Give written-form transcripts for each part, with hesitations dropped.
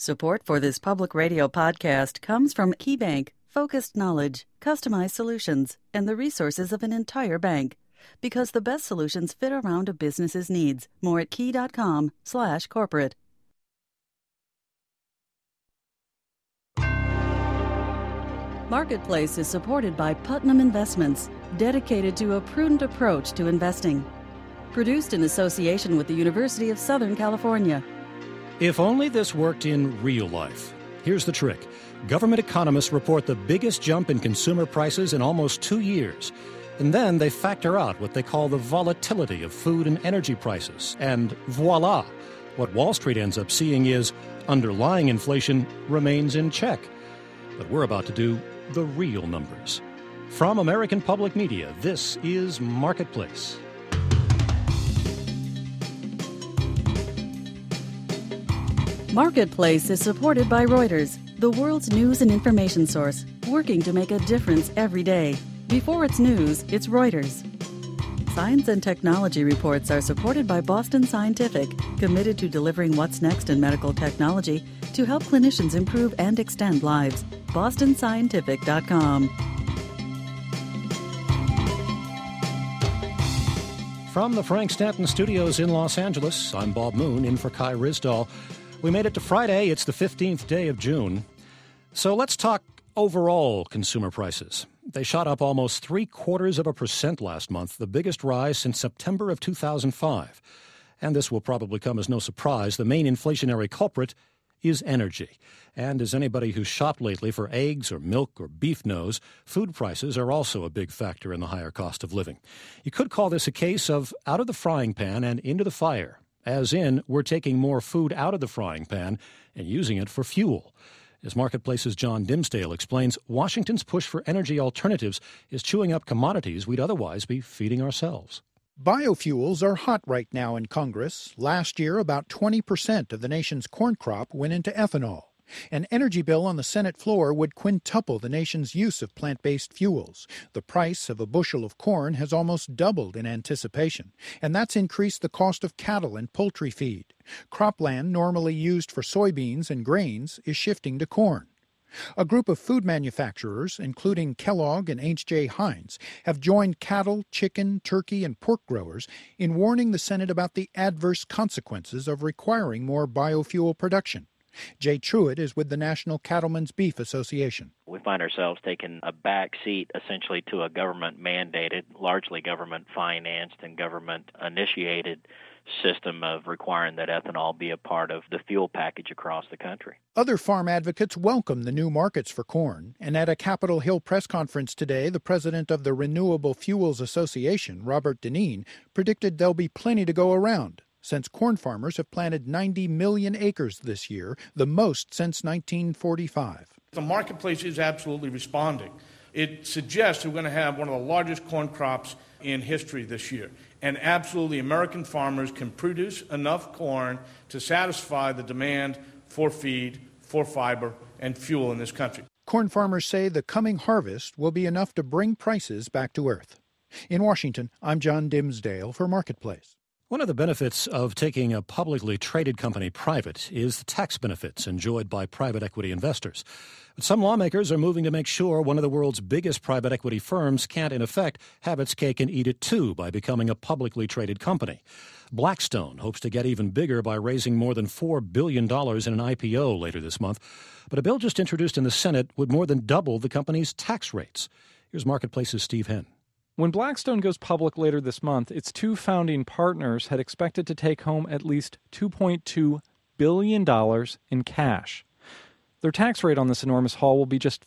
Support for this public radio podcast comes from KeyBank, focused knowledge, customized solutions, and the resources of an entire bank. Because the best solutions fit around a business's needs. More at key.com/corporate. Marketplace is supported by Putnam Investments, dedicated to a prudent approach to investing. Produced in association with the University of Southern California. If only this worked in real life. Here's the trick. Government economists report the biggest jump in consumer prices in almost 2 years. And then they factor out what they call the volatility of food and energy prices. And voila! What Wall Street ends up seeing is underlying inflation remains in check. But we're about to do the real numbers. From American Public Media, this is Marketplace. Marketplace is supported by Reuters, the world's news and information source, working to make a difference every day. Before it's news, it's Reuters. Science and technology reports are supported by Boston Scientific, committed to delivering what's next in medical technology to help clinicians improve and extend lives. BostonScientific.com. From the Frank Stanton Studios in Los Angeles, I'm Bob Moon, in for Kai Ryssdal. We made it to Friday. It's the 15th day of June. So let's talk overall consumer prices. They shot up almost 0.75% last month, the biggest rise since September of 2005. And this will probably come as no surprise. The main inflationary culprit is energy. And as anybody who's shopped lately for eggs or milk or beef knows, food prices are also a big factor in the higher cost of living. You could call this a case of out of the frying pan and into the fire. As in, we're taking more food out of the frying pan and using it for fuel. As Marketplace's John Dimsdale explains, Washington's push for energy alternatives is chewing up commodities we'd otherwise be feeding ourselves. Biofuels are hot right now in Congress. Last year, about 20% of the nation's corn crop went into ethanol. An energy bill on the Senate floor would quintuple the nation's use of plant-based fuels. The price of a bushel of corn has almost doubled in anticipation, and that's increased the cost of cattle and poultry feed. Cropland, normally used for soybeans and grains, is shifting to corn. A group of food manufacturers, including Kellogg and H.J. Heinz, have joined cattle, chicken, turkey, and pork growers in warning the Senate about the adverse consequences of requiring more biofuel production. Jay Truitt is with the National Cattlemen's Beef Association. We find ourselves taking a back seat essentially to a government-mandated, largely government-financed and government-initiated system of requiring that ethanol be a part of the fuel package across the country. Other farm advocates welcome the new markets for corn, and at a Capitol Hill press conference today, the president of the Renewable Fuels Association, Robert Dineen, predicted there'll be plenty to go around, since corn farmers have planted 90 million acres this year, the most since 1945. The marketplace is absolutely responding. It suggests we're going to have one of the largest corn crops in history this year. And absolutely, American farmers can produce enough corn to satisfy the demand for feed, for fiber, and fuel in this country. Corn farmers say the coming harvest will be enough to bring prices back to earth. In Washington, I'm John Dimsdale for Marketplace. One of the benefits of taking a publicly traded company private is the tax benefits enjoyed by private equity investors. But some lawmakers are moving to make sure one of the world's biggest private equity firms can't, in effect, have its cake and eat it too by becoming a publicly traded company. Blackstone hopes to get even bigger by raising more than $4 billion in an IPO later this month. But a bill just introduced in the Senate would more than double the company's tax rates. Here's Marketplace's Steve Henn. When Blackstone goes public later this month, its two founding partners had expected to take home at least $2.2 billion in cash. Their tax rate on this enormous haul will be just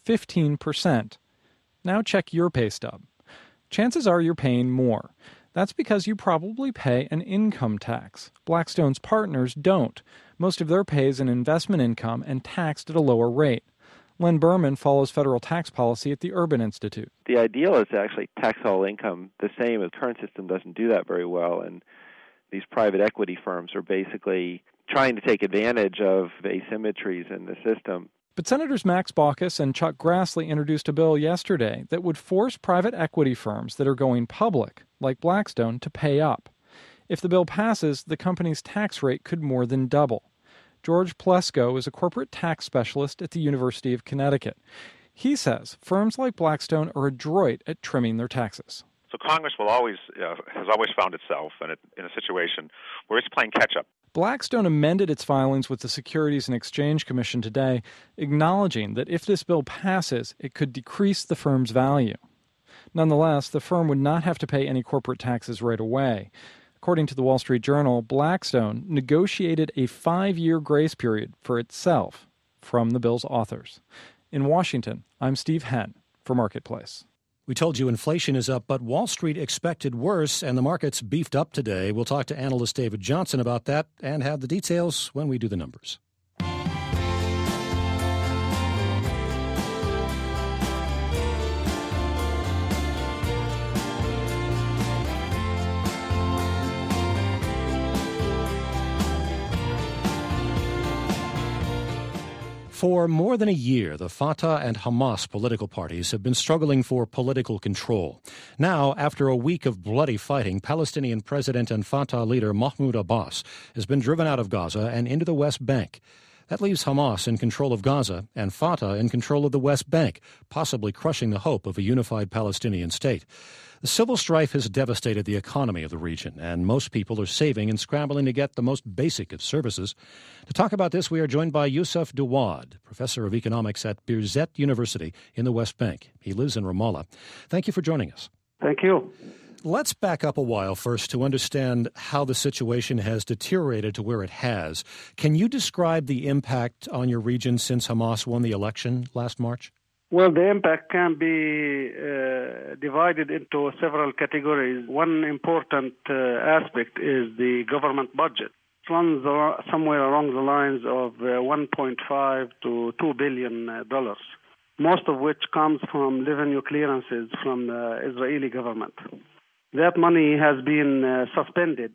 15%. Now check your pay stub. Chances are you're paying more. That's because you probably pay an income tax. Blackstone's partners don't. Most of their pay is in investment income and taxed at a lower rate. Len Berman follows federal tax policy at the Urban Institute. The ideal is to actually tax all income the same. The current system doesn't do that very well, and these private equity firms are basically trying to take advantage of asymmetries in the system. But Senators Max Baucus and Chuck Grassley introduced a bill yesterday that would force private equity firms that are going public, like Blackstone, to pay up. If the bill passes, the company's tax rate could more than double. George Plesko is a corporate tax specialist at the University of Connecticut. He says firms like Blackstone are adroit at trimming their taxes. So Congress has always found itself in a situation where it's playing catch-up. Blackstone amended its filings with the Securities and Exchange Commission today, acknowledging that if this bill passes, it could decrease the firm's value. Nonetheless, the firm would not have to pay any corporate taxes right away. According to the Wall Street Journal, Blackstone negotiated a 5-year grace period for itself from the bill's authors. In Washington, I'm Steve Henn for Marketplace. We told you inflation is up, but Wall Street expected worse, and the markets beefed up today. We'll talk to analyst David Johnson about that and have the details when we do the numbers. For more than a year, the Fatah and Hamas political parties have been struggling for political control. Now, after a week of bloody fighting, Palestinian President and Fatah leader Mahmoud Abbas has been driven out of Gaza and into the West Bank. That leaves Hamas in control of Gaza and Fatah in control of the West Bank, possibly crushing the hope of a unified Palestinian state. The civil strife has devastated the economy of the region, and most people are saving and scrambling to get the most basic of services. To talk about this, we are joined by Youssef Douad, professor of economics at Birzeit University in the West Bank. He lives in Ramallah. Thank you for joining us. Thank you. Let's back up a while first to understand how the situation has deteriorated to where it has. Can you describe the impact on your region since Hamas won the election last March? Well, the impact can be divided into several categories. One important aspect is the government budget. It runs somewhere along the lines of $1.5 to $2 billion, most of which comes from revenue clearances from the Israeli government. That money has been suspended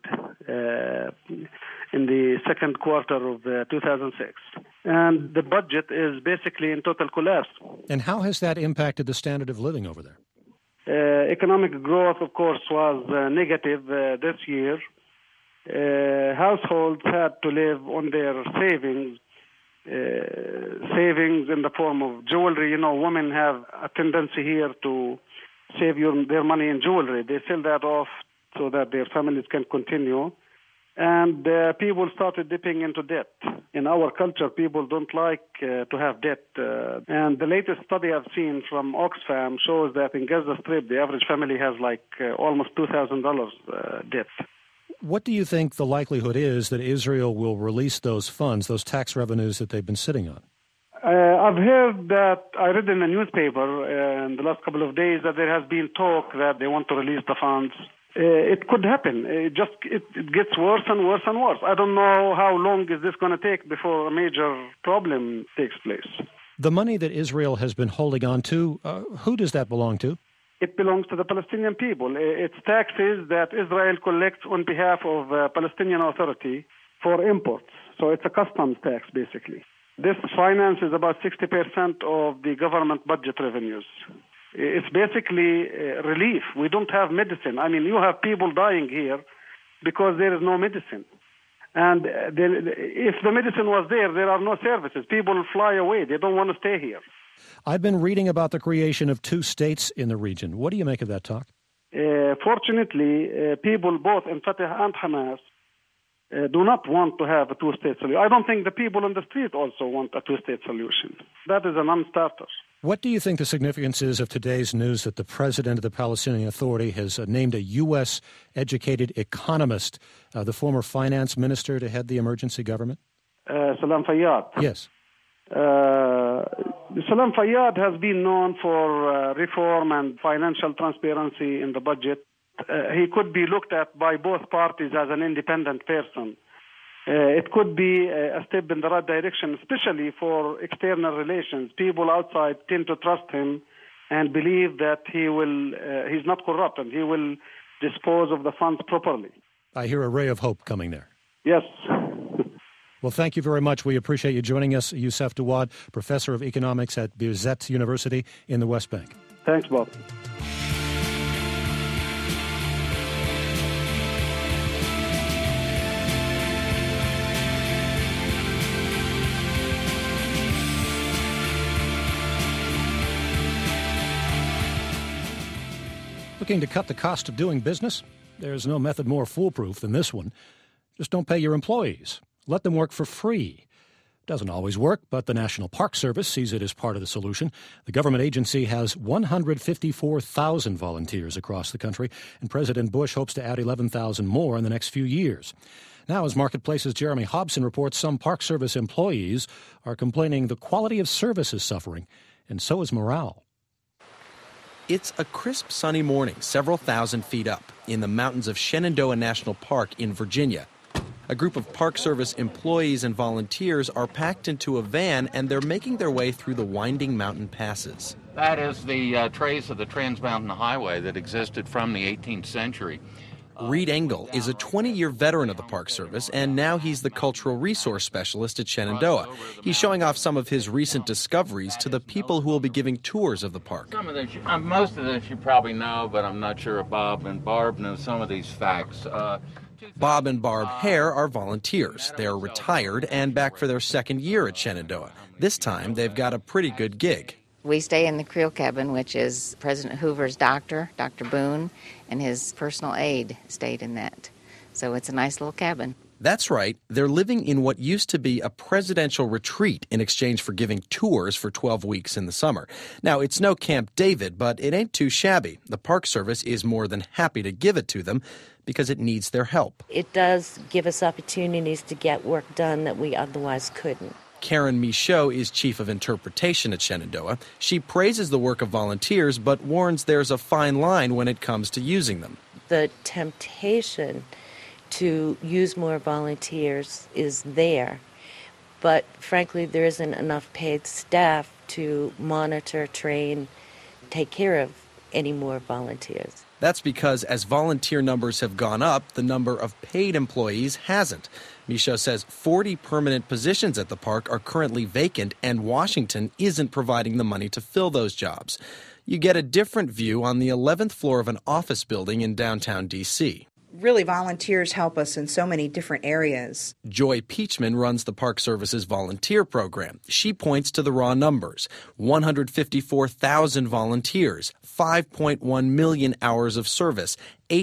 in the second quarter of 2006. And the budget is basically in total collapse. And how has that impacted the standard of living over there? Economic growth, of course, was negative this year. Households had to live on their savings in the form of jewelry. You know, women have a tendency here to save their money in jewelry. They sell that off so that their families can continue. And people started dipping into debt. In our culture, people don't like to have debt. And the latest study I've seen from Oxfam shows that in Gaza Strip, the average family has almost $2,000 debt. What do you think the likelihood is that Israel will release those funds, those tax revenues that they've been sitting on? I've heard that, I read in the newspaper in the last couple of days that there has been talk that they want to release the funds. It could happen. It gets worse and worse and worse. I don't know how long is this going to take before a major problem takes place. The money that Israel has been holding on to, who does that belong to? It belongs to the Palestinian people. It's taxes that Israel collects on behalf of Palestinian Authority for imports. So it's a customs tax, basically. This finances about 60% of the government budget revenues. It's basically relief. We don't have medicine. I mean, you have people dying here because there is no medicine. And if the medicine was there are no services. People fly away. They don't want to stay here. I've been reading about the creation of 2 states in the region. What do you make of that talk? Fortunately, people both in Fatah and Hamas do not want to have a 2-state solution. I don't think the people on the street also want a 2-state solution. That is a non-starter. What do you think the significance is of today's news that the president of the Palestinian Authority has named a U.S.-educated economist, the former finance minister, to head the emergency government? Salam Fayyad. Yes. Salam Fayyad has been known for reform and financial transparency in the budget. He could be looked at by both parties as an independent person. It could be a step in the right direction, especially for external relations. People outside tend to trust him and believe that he's not corrupt and he will dispose of the funds properly. I hear a ray of hope coming there. Yes. Well, thank you very much. We appreciate you joining us, Youssef Douad, professor of economics at Birzeit University in the West Bank. Thanks, Bob. Looking to cut the cost of doing business? There's no method more foolproof than this one. Just don't pay your employees. Let them work for free. Doesn't always work, but the National Park Service sees it as part of the solution. The government agency has 154,000 volunteers across the country, and President Bush hopes to add 11,000 more in the next few years. Now, as Marketplace's Jeremy Hobson reports, some Park Service employees are complaining the quality of service is suffering, and so is morale. It's a crisp, sunny morning several thousand feet up in the mountains of Shenandoah National Park in Virginia. A group of Park Service employees and volunteers are packed into a van, and they're making their way through the winding mountain passes. That is the trace of the Trans-Mountain Highway that existed from the 18th century. Reed Engel is a 20-year veteran of the Park Service, and now he's the cultural resource specialist at Shenandoah. He's showing off some of his recent discoveries to the people who will be giving tours of the park. Some of this, most of this you probably know, but I'm not sure if Bob and Barb know some of these facts. Bob and Barb Hare are volunteers. They're retired and back for their second year at Shenandoah. This time, they've got a pretty good gig. We stay in the Creel cabin, which is President Hoover's doctor, Dr. Boone, and his personal aide stayed in that. So it's a nice little cabin. That's right. They're living in what used to be a presidential retreat in exchange for giving tours for 12 weeks in the summer. Now, it's no Camp David, but it ain't too shabby. The Park Service is more than happy to give it to them because it needs their help. It does give us opportunities to get work done that we otherwise couldn't. Karen Michaud is chief of interpretation at Shenandoah. She praises the work of volunteers, but warns there's a fine line when it comes to using them. The temptation to use more volunteers is there, but frankly, there isn't enough paid staff to monitor, train, take care of any more volunteers. That's because as volunteer numbers have gone up, the number of paid employees hasn't. Michaud says 40 permanent positions at the park are currently vacant, and Washington isn't providing the money to fill those jobs. You get a different view on the 11th floor of an office building in downtown D.C. Really, volunteers help us in so many different areas. Joy Peachman runs the Park Service's volunteer program. She points to the raw numbers: 154,000 volunteers, 5.1 million hours of service,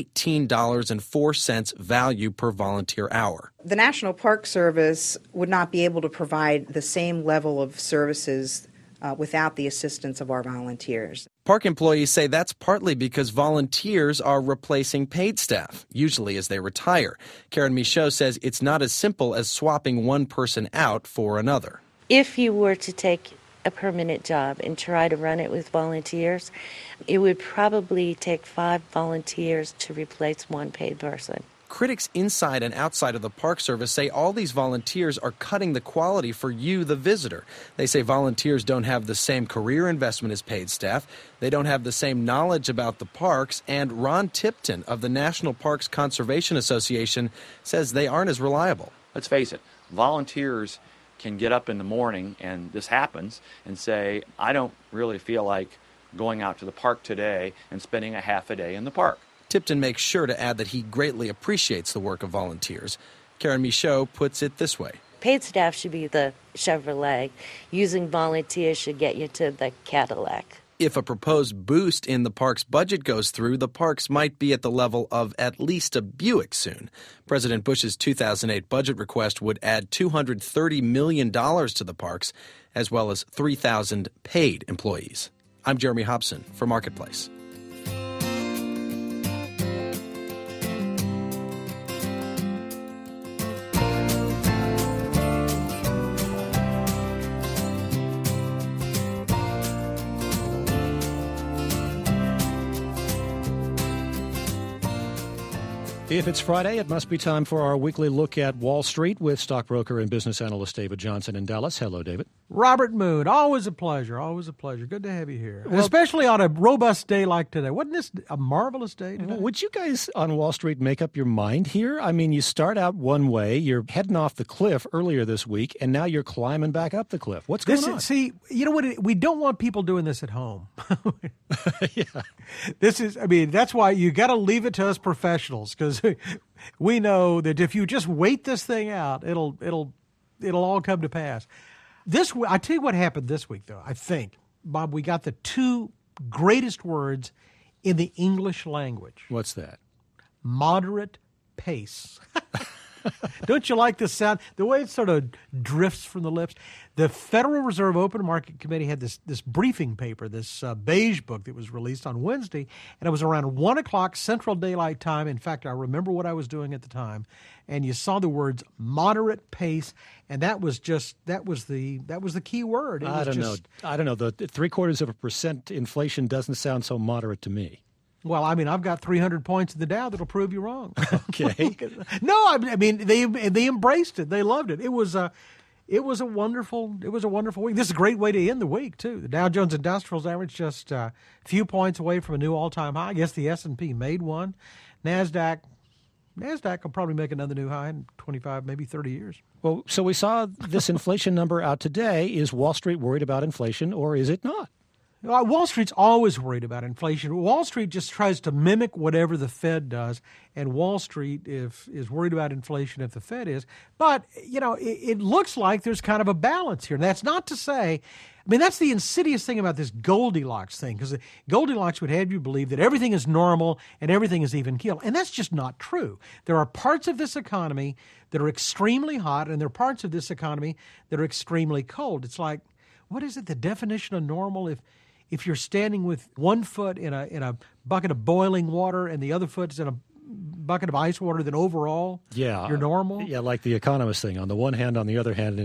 $18.04 value per volunteer hour. The National Park Service would not be able to provide the same level of services without the assistance of our volunteers. Park employees say that's partly because volunteers are replacing paid staff, usually as they retire. Karen Michaud says it's not as simple as swapping one person out for another. If you were to take a permanent job and try to run it with volunteers, it would probably take 5 volunteers to replace one paid person. Critics inside and outside of the Park Service say all these volunteers are cutting the quality for you, the visitor. They say volunteers don't have the same career investment as paid staff. They don't have the same knowledge about the parks. And Ron Tipton of the National Parks Conservation Association says they aren't as reliable. Let's face it, volunteers can get up in the morning, and this happens, and say, I don't really feel like going out to the park today and spending a half a day in the park. Tipton makes sure to add that he greatly appreciates the work of volunteers. Karen Michaud puts it this way. Paid staff should be the Chevrolet. Using volunteers should get you to the Cadillac. If a proposed boost in the park's budget goes through, the parks might be at the level of at least a Buick soon. President Bush's 2008 budget request would add $230 million to the parks, as well as 3,000 paid employees. I'm Jeremy Hobson for Marketplace. If it's Friday, it must be time for our weekly look at Wall Street with stockbroker and business analyst David Johnson in Dallas. Hello, David. Robert Moon, always a pleasure, always a pleasure. Good to have you here, especially on a robust day like today. Wasn't this a marvelous day today? Would you guys on Wall Street make up your mind here? I mean, you start out one way, you're heading off the cliff earlier this week, and now you're climbing back up the cliff. What's going on? See, you know what? We don't want people doing this at home. Yeah. That's why you got to leave it to us professionals, because we know that if you just wait this thing out, it'll all come to pass. I tell you what happened this week, though. I think, Bob, we got the 2 greatest words in the English language. What's that? Moderate pace. Don't you like the sound? The way it sort of drifts from the lips. The Federal Reserve Open Market Committee had this briefing paper, this beige book that was released on Wednesday, and it was around 1 o'clock Central Daylight Time. In fact, I remember what I was doing at the time, and you saw the words moderate pace, and that was the key word. I don't know. The 0.75% inflation doesn't sound so moderate to me. Well, I mean, I've got 300 points in the Dow that'll prove you wrong. Okay. No, I mean they embraced it. They loved it. It was a wonderful week. This is a great way to end the week too. The Dow Jones Industrials average just a few points away from a new all-time high. I guess the S&P made one. Nasdaq will probably make another new high in 25, maybe 30 years. Well, so we saw this inflation number out today. Is Wall Street worried about inflation, or is it not? Wall Street's always worried about inflation. Wall Street just tries to mimic whatever the Fed does, and Wall Street is worried about inflation if the Fed is. But, it looks like there's kind of a balance here. And that's not to say, that's the insidious thing about this Goldilocks thing, because Goldilocks would have you believe that everything is normal and everything is even keel. And that's just not true. There are parts of this economy that are extremely hot, and there are parts of this economy that are extremely cold. It's like, what is it, the definition of normal? If you're standing with one foot in a bucket of boiling water and the other foot's in a bucket of ice water, then overall you're normal. Yeah, like the Economist thing. On the one hand, on the other hand,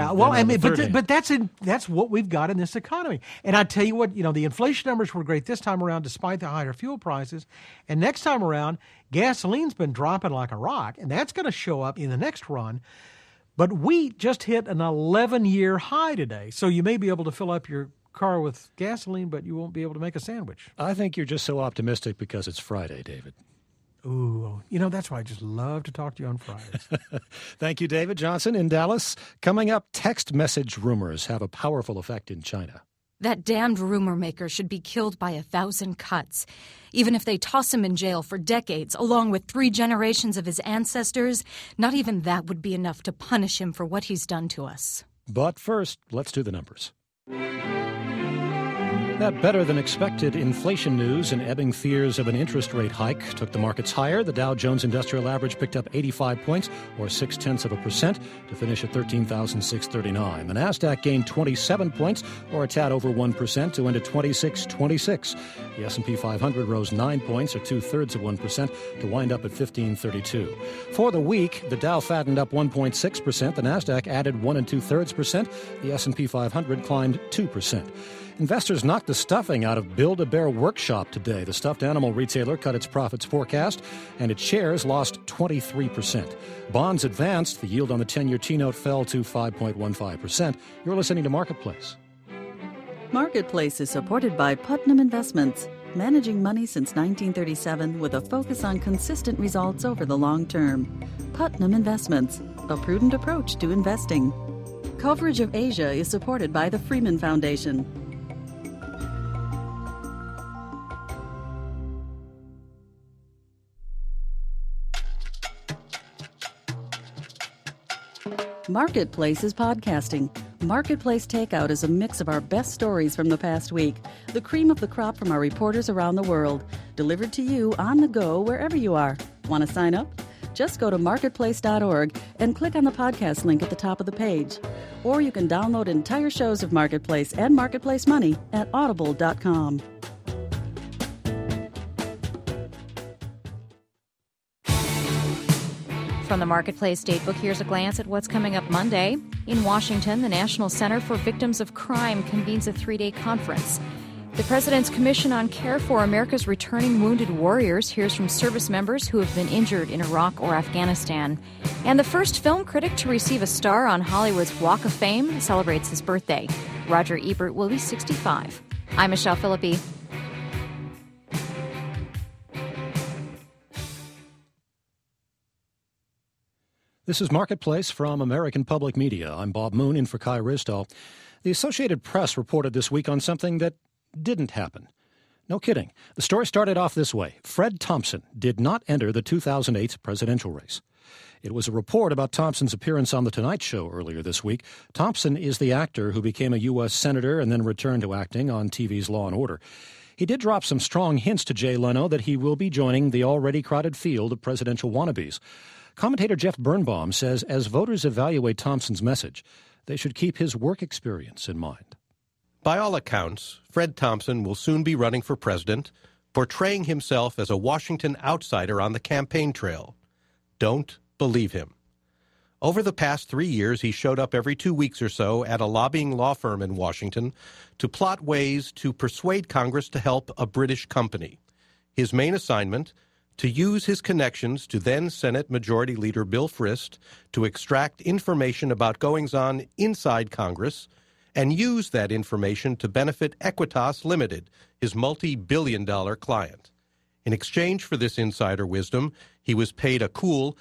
but that's what we've got in this economy. And I tell you what, the inflation numbers were great this time around, despite the higher fuel prices. And next time around, gasoline's been dropping like a rock, and that's going to show up in the next run. But wheat just hit an 11-year high today, so you may be able to fill up your car with gasoline, but you won't be able to make a sandwich. I think you're just so optimistic because it's Friday, David. Ooh, that's why I just love to talk to you on Fridays. Thank you, David Johnson in Dallas. Coming up, text message rumors have a powerful effect in China. That damned rumor maker should be killed by 1,000 cuts. Even if they toss him in jail for decades, along with 3 generations of his ancestors, not even that would be enough to punish him for what he's done to us. But first, let's do the numbers. That better-than-expected inflation news and ebbing fears of an interest rate hike took the markets higher. The Dow Jones Industrial Average picked up 85 points, or 0.6%, to finish at 13,639. The Nasdaq gained 27 points, or a tad over 1%, to end at 2626. The S&P 500 rose 9 points, or 0.2%, to wind up at 1532. For the week, the Dow fattened up 1.6%. The Nasdaq added 1 2/3%. The S&P 500 climbed 2%. Investors knocked the stuffing out of Build-A-Bear Workshop today. The stuffed animal retailer cut its profits forecast, and its shares lost 23%. Bonds advanced. The yield on the 10-year T-note fell to 5.15%. You're listening to Marketplace. Marketplace is supported by Putnam Investments, managing money since 1937 with a focus on consistent results over the long term. Putnam Investments, a prudent approach to investing. Coverage of Asia is supported by the Freeman Foundation. Marketplace is podcasting. Marketplace Takeout is a mix of our best stories from the past week, the cream of the crop from our reporters around the world, delivered to you on the go wherever you are. Want to sign up? Just go to marketplace.org and click on the podcast link at the top of the page. Or you can download entire shows of Marketplace and Marketplace Money at audible.com. From the Marketplace Datebook, here's a glance at what's coming up Monday. In Washington, the National Center for Victims of Crime convenes a 3-day conference. The President's Commission on Care for America's Returning Wounded Warriors hears from service members who have been injured in Iraq or Afghanistan. And the first film critic to receive a star on Hollywood's Walk of Fame celebrates his birthday. Roger Ebert will be 65. I'm Michelle Philippi. This is Marketplace from American Public Media. I'm Bob Moon in for Kai Risdall. The Associated Press reported this week on something that didn't happen. No kidding. The story started off this way. Fred Thompson did not enter the 2008 presidential race. It was a report about Thompson's appearance on The Tonight Show earlier this week. Thompson is the actor who became a U.S. senator and then returned to acting on TV's Law & Order. He did drop some strong hints to Jay Leno that he will be joining the already crowded field of presidential wannabes. Commentator Jeff Birnbaum says as voters evaluate Thompson's message, they should keep his work experience in mind. By all accounts, Fred Thompson will soon be running for president, portraying himself as a Washington outsider on the campaign trail. Don't believe him. Over the past 3 years, he showed up every 2 weeks or so at a lobbying law firm in Washington to plot ways to persuade Congress to help a British company. His main assignment, to use his connections to then Senate Majority Leader Bill Frist to extract information about goings-on inside Congress and use that information to benefit Equitas Limited, his multi-billion-dollar client. In exchange for this insider wisdom, he was paid a cool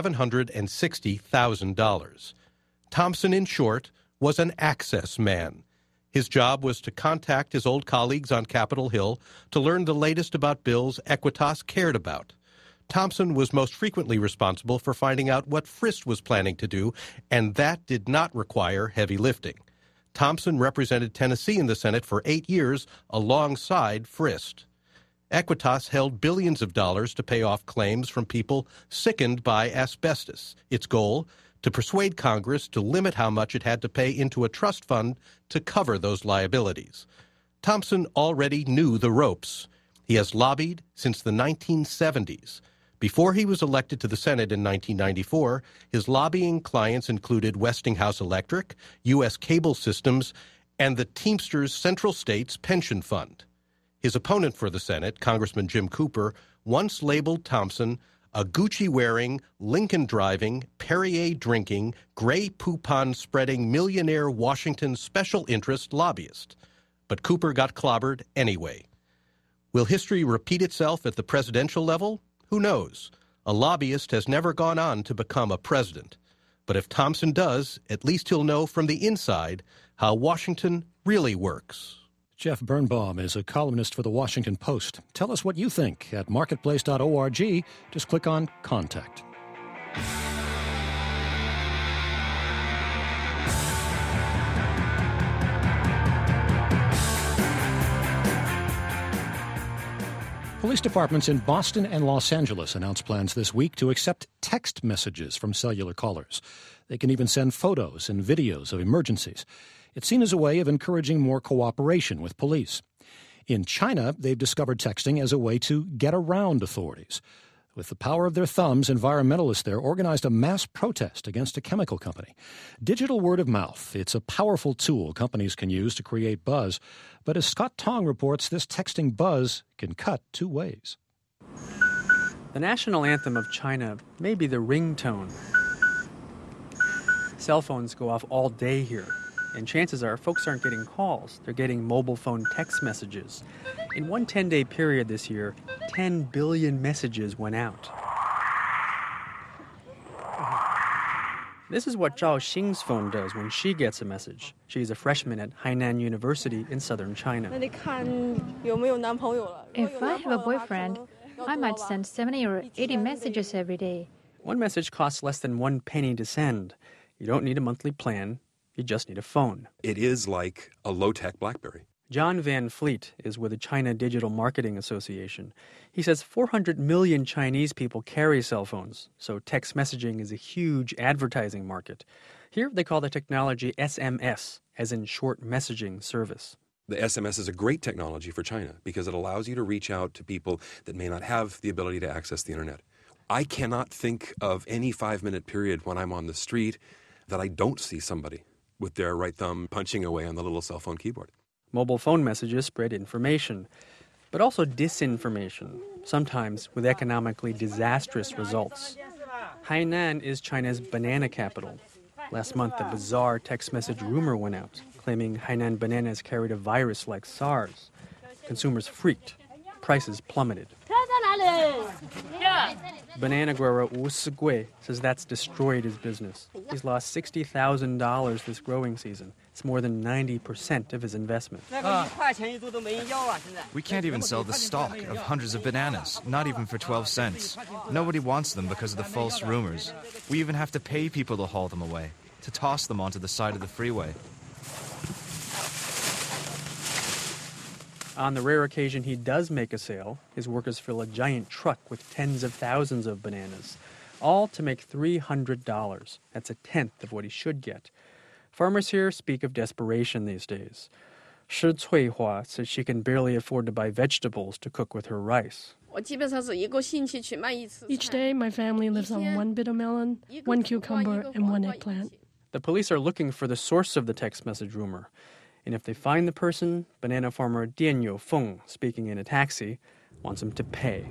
$760,000. Thompson, in short, was an access man. His job was to contact his old colleagues on Capitol Hill to learn the latest about bills Equitas cared about. Thompson was most frequently responsible for finding out what Frist was planning to do, and that did not require heavy lifting. Thompson represented Tennessee in the Senate for 8 years alongside Frist. Equitas held billions of dollars to pay off claims from people sickened by asbestos. Its goal, to persuade Congress to limit how much it had to pay into a trust fund to cover those liabilities. Thompson already knew the ropes. He has lobbied since the 1970s. Before he was elected to the Senate in 1994, his lobbying clients included Westinghouse Electric, U.S. Cable Systems, and the Teamsters Central States Pension Fund. His opponent for the Senate, Congressman Jim Cooper, once labeled Thompson a Gucci-wearing, Lincoln-driving, Perrier-drinking, gray poupon-spreading millionaire Washington special interest lobbyist. But Cooper got clobbered anyway. Will history repeat itself at the presidential level? Who knows? A lobbyist has never gone on to become a president. But if Thompson does, at least he'll know from the inside how Washington really works. Jeff Birnbaum is a columnist for The Washington Post. Tell us what you think at marketplace.org. Just click on Contact. Police departments in Boston and Los Angeles announced plans this week to accept text messages from cellular callers. They can even send photos and videos of emergencies. It's seen as a way of encouraging more cooperation with police. In China, they've discovered texting as a way to get around authorities. With the power of their thumbs, environmentalists there organized a mass protest against a chemical company. Digital word of mouth, it's a powerful tool companies can use to create buzz. But as Scott Tong reports, this texting buzz can cut 2 ways. The national anthem of China may be the ringtone. Cell phones go off all day here. And chances are folks aren't getting calls. They're getting mobile phone text messages. In one 10-day period this year, 10 billion messages went out. This is what Zhao Xing's phone does when she gets a message. She's a freshman at Hainan University in southern China. If I have a boyfriend, I might send 70 or 80 messages every day. One message costs less than 1 penny to send. You don't need a monthly plan. You just need a phone. It is like a low-tech BlackBerry. John Van Fleet is with the China Digital Marketing Association. He says 400 million Chinese people carry cell phones, so text messaging is a huge advertising market. Here they call the technology SMS, as in short messaging service. The SMS is a great technology for China because it allows you to reach out to people that may not have the ability to access the internet. I cannot think of any 5-minute period when I'm on the street that I don't see somebody with their right thumb punching away on the little cell phone keyboard. Mobile phone messages spread information, but also disinformation, sometimes with economically disastrous results. Hainan is China's banana capital. Last month, a bizarre text message rumor went out, claiming Hainan bananas carried a virus like SARS. Consumers freaked. Prices plummeted. Banana grower Wu Sigui says that's destroyed his business. He's lost $60,000 this growing season. It's more than 90% of his investment. We can't even sell the stock of hundreds of bananas, not even for 12 cents. Nobody wants them because of the false rumors. We even have to pay people to haul them away, to toss them onto the side of the freeway. On the rare occasion he does make a sale, his workers fill a giant truck with tens of thousands of bananas, all to make $300. That's a tenth of what he should get. Farmers here speak of desperation these days. Shi Cuihua says she can barely afford to buy vegetables to cook with her rice. Each day, my family lives on one bitter melon, one cucumber, and one eggplant. The police are looking for the source of the text message rumor. And if they find the person, banana farmer Dian Youfeng, speaking in a taxi, wants him to pay.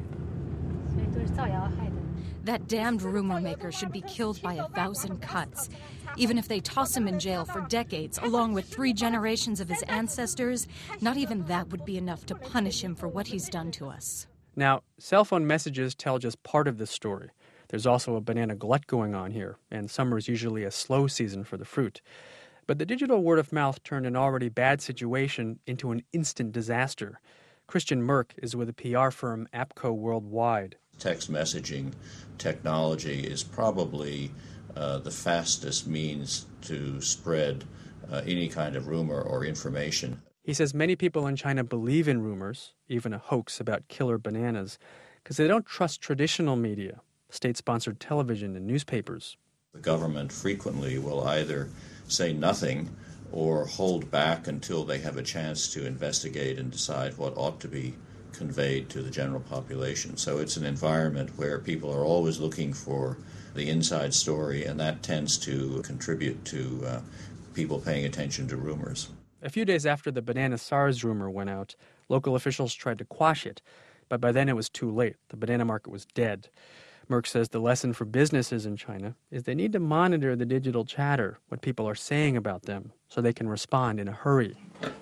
That damned rumor maker should be killed by 1,000 cuts. Even if they toss him in jail for decades, along with 3 generations of his ancestors, not even that would be enough to punish him for what he's done to us. Now, cell phone messages tell just part of this story. There's also a banana glut going on here, and summer is usually a slow season for the fruit. But the digital word of mouth turned an already bad situation into an instant disaster. Christian Merck is with the PR firm APCO Worldwide. Text messaging technology is probably the fastest means to spread any kind of rumor or information. He says many people in China believe in rumors, even a hoax about killer bananas, because they don't trust traditional media, state-sponsored television and newspapers. The government frequently will either say nothing or hold back until they have a chance to investigate and decide what ought to be conveyed to the general population. So it's an environment where people are always looking for the inside story, and that tends to contribute to people paying attention to rumors. A few days after the banana SARS rumor went out, local officials tried to quash it, but by then it was too late. The banana market was dead. Merck says the lesson for businesses in China is they need to monitor the digital chatter, what people are saying about them, so they can respond in a hurry.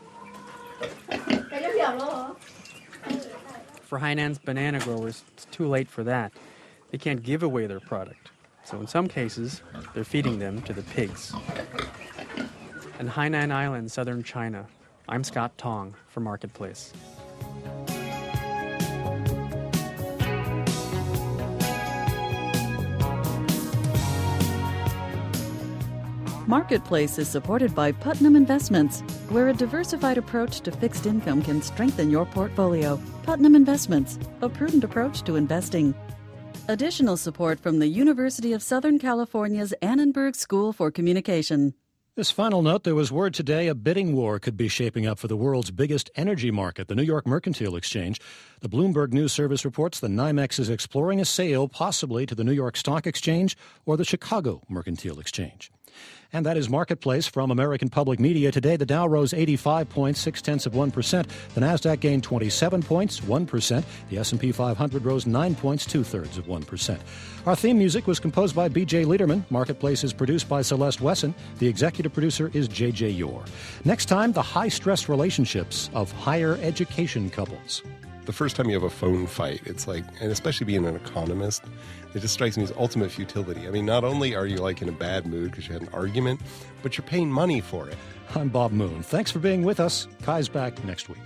For Hainan's banana growers, it's too late for that. They can't give away their product. So in some cases, they're feeding them to the pigs. In Hainan Island, southern China, I'm Scott Tong for Marketplace. Marketplace is supported by Putnam Investments, where a diversified approach to fixed income can strengthen your portfolio. Putnam Investments, a prudent approach to investing. Additional support from the University of Southern California's Annenberg School for Communication. This final note, there was word today a bidding war could be shaping up for the world's biggest energy market, the New York Mercantile Exchange. The Bloomberg News Service reports the NYMEX is exploring a sale possibly to the New York Stock Exchange or the Chicago Mercantile Exchange. And that is Marketplace from American Public Media. Today, the Dow rose 85 points, 0.6%. The Nasdaq gained 27 points, 1%. The S&P 500 rose 9 points, 0.2%. Our theme music was composed by B.J. Liederman. Marketplace is produced by Celeste Wesson. The executive producer is J.J. Yore. Next time, the high-stress relationships of higher education couples. The first time you have a phone fight, it's like, and especially being an economist, it just strikes me as ultimate futility. I mean, not only are you like in a bad mood because you had an argument, but you're paying money for it. I'm Bob Moon. Thanks for being with us. Kai's back next week.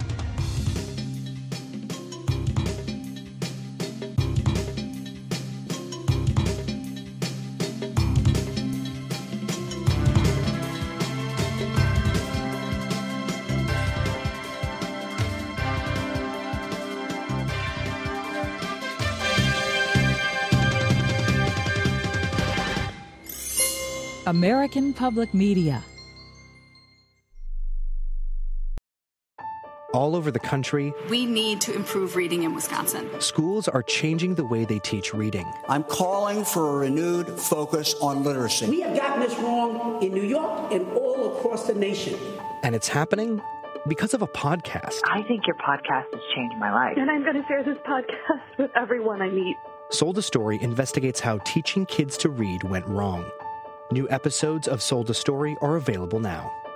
American Public Media. All over the country, we need to improve reading in Wisconsin. Schools are changing the way they teach reading. I'm calling for a renewed focus on literacy. We have gotten this wrong in New York and all across the nation. And it's happening because of a podcast. I think your podcast has changed my life. And I'm going to share this podcast with everyone I meet. Sold a Story investigates how teaching kids to read went wrong. New episodes of Sold a Story are available now.